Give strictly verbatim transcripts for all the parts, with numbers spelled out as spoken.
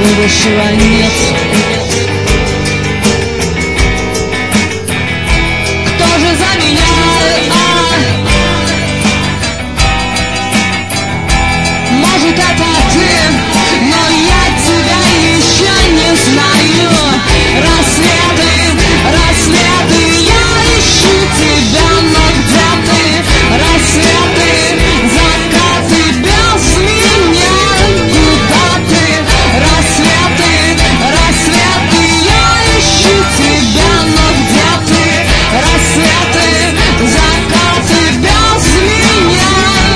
высшего нет. Кто же за меня? А? Может, это ты, но я тебя еще не знаю. Рассветы, рассветы, я ищу тебя, но где ты? Рассветы, закаты без меня, куда ты? Рассветы, рассветы, я ищу тебя, но где ты? Рассветы, закаты без меня.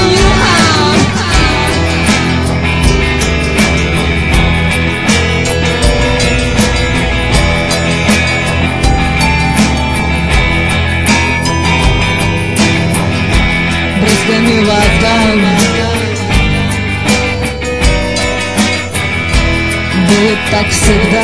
Брызгами вода будет так всегда.